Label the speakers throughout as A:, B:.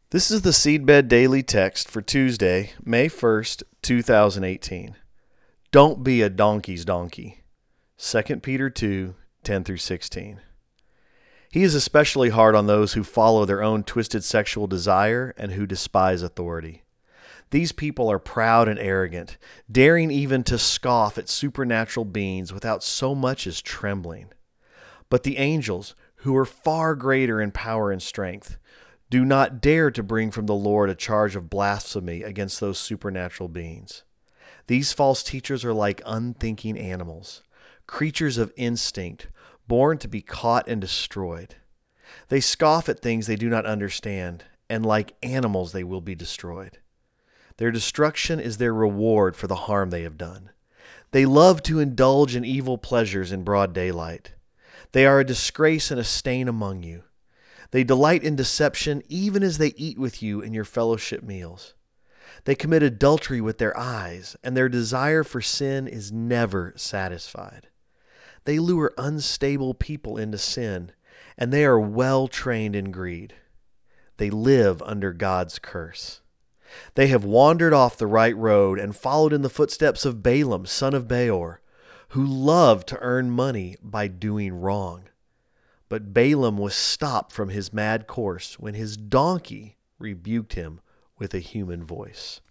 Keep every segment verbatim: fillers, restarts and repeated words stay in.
A: This is the Seedbed Daily Text for Tuesday, May first, two thousand eighteen. Don't be a donkey's donkey. Second Peter two, ten through sixteen. He is especially hard on those who follow their own twisted sexual desire and who despise authority. These people are proud and arrogant, daring even to scoff at supernatural beings without so much as trembling. But the angels, who are far greater in power and strength, do not dare to bring from the Lord a charge of blasphemy against those supernatural beings. These false teachers are like unthinking animals, creatures of instinct, born to be caught and destroyed. They scoff at things they do not understand, and like animals they will be destroyed. Their destruction is their reward for the harm they have done. They love to indulge in evil pleasures in broad daylight. They are a disgrace and a stain among you. They delight in deception even as they eat with you in your fellowship meals. They commit adultery with their eyes, and their desire for sin is never satisfied. They lure unstable people into sin, and they are well trained in greed. They live under God's curse. They have wandered off the right road and followed in the footsteps of Balaam, son of Beor, who loved to earn money by doing wrong. But Balaam was stopped from his mad course when his donkey rebuked him with a human voice.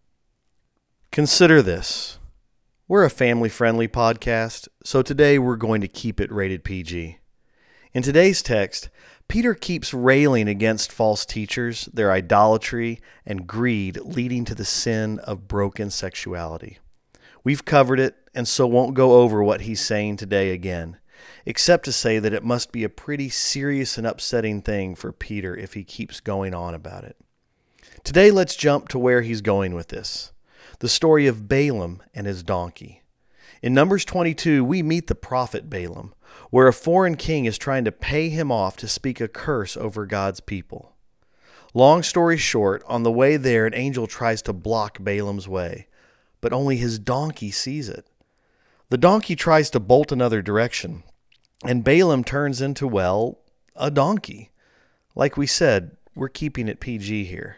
A: Consider this. We're a family-friendly podcast, so today we're going to keep it rated P G. In today's text, Peter keeps railing against false teachers, their idolatry, and greed leading to the sin of broken sexuality. We've covered it, and so won't go over what he's saying today again, except to say that it must be a pretty serious and upsetting thing for Peter if he keeps going on about it. Today, let's jump to where he's going with this, the story of Balaam and his donkey. In Numbers twenty-two, we meet the prophet Balaam, where a foreign king is trying to pay him off to speak a curse over God's people. Long story short, on the way there, an angel tries to block Balaam's way, but only his donkey sees it. The donkey tries to bolt another direction, and Balaam turns into, well, a donkey. Like we said, we're keeping it P G here.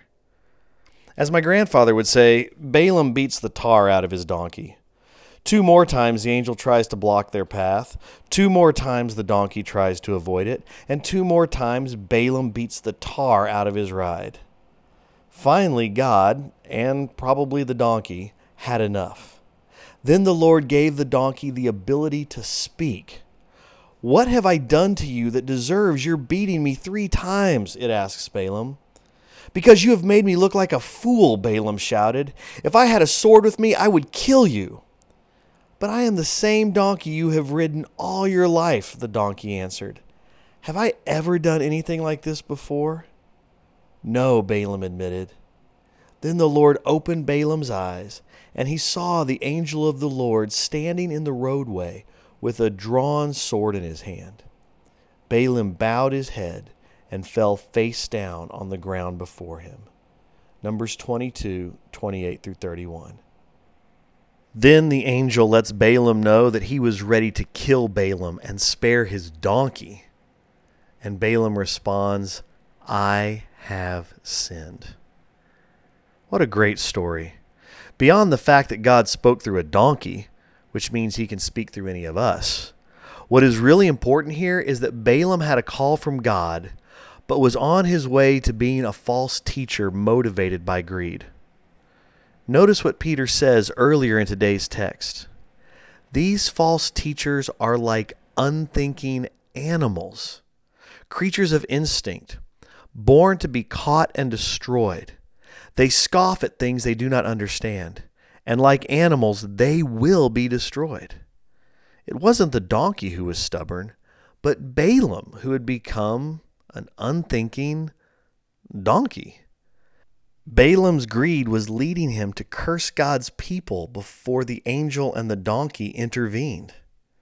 A: As my grandfather would say, Balaam beats the tar out of his donkey. Two more times the angel tries to block their path, two more times the donkey tries to avoid it, and two more times Balaam beats the tar out of his ride. Finally, God, and probably the donkey, had enough. Then the Lord gave the donkey the ability to speak. "What have I done to you that deserves your beating me three times?" it asks Balaam. "Because you have made me look like a fool," Balaam shouted. "If I had a sword with me, I would kill you." "But I am the same donkey you have ridden all your life," the donkey answered. "Have I ever done anything like this before?" "No," Balaam admitted. Then the Lord opened Balaam's eyes, and he saw the angel of the Lord standing in the roadway with a drawn sword in his hand. Balaam bowed his head and fell face down on the ground before him. Numbers twenty-two, twenty-eight through thirty-one. Then the angel lets Balaam know that he was ready to kill Balaam and spare his donkey. And Balaam responds, "I have sinned." What a great story. Beyond the fact that God spoke through a donkey, which means he can speak through any of us, what is really important here is that Balaam had a call from God, but was on his way to being a false teacher motivated by greed. Notice what Peter says earlier in today's text. These false teachers are like unthinking animals, creatures of instinct, born to be caught and destroyed. They scoff at things they do not understand, and like animals, they will be destroyed. It wasn't the donkey who was stubborn, but Balaam who had become an unthinking donkey. Balaam's greed was leading him to curse God's people before the angel and the donkey intervened.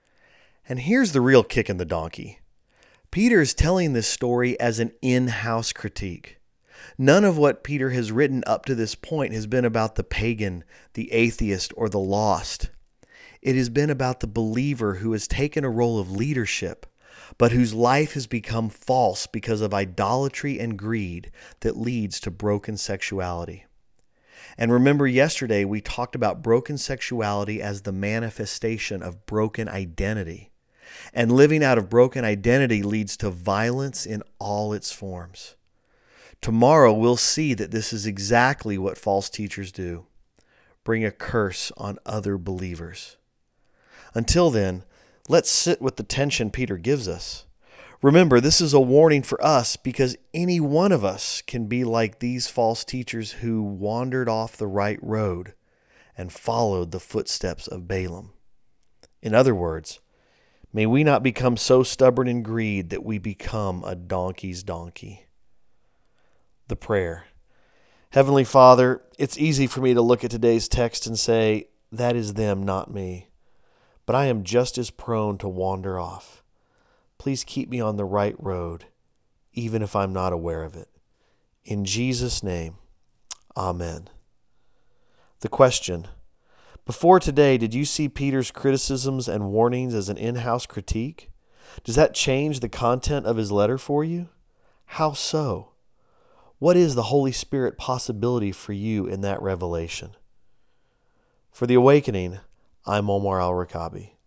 A: And here's the real kick in the donkey. Peter is telling this story as an in-house critique. None of what Peter has written up to this point has been about the pagan, the atheist, or the lost. It has been about the believer who has taken a role of leadership, but whose life has become false because of idolatry and greed that leads to broken sexuality. And remember, yesterday we talked about broken sexuality as the manifestation of broken identity. And living out of broken identity leads to violence in all its forms. Tomorrow we'll see that this is exactly what false teachers do: bring a curse on other believers. Until then, let's sit with the tension Peter gives us. Remember, this is a warning for us because any one of us can be like these false teachers who wandered off the right road and followed the footsteps of Balaam. In other words, may we not become so stubborn in greed that we become a donkey's donkey. The prayer. Heavenly Father, it's easy for me to look at today's text and say, that is them, not me. But I am just as prone to wander off. Please keep me on the right road, even if I'm not aware of it. In Jesus' name, amen. The question: before today, did you see Peter's criticisms and warnings as an in-house critique? Does that change the content of his letter for you? How so? What is the Holy Spirit possibility for you in that revelation? For The Awakening, I'm Omar Al-Rakabi.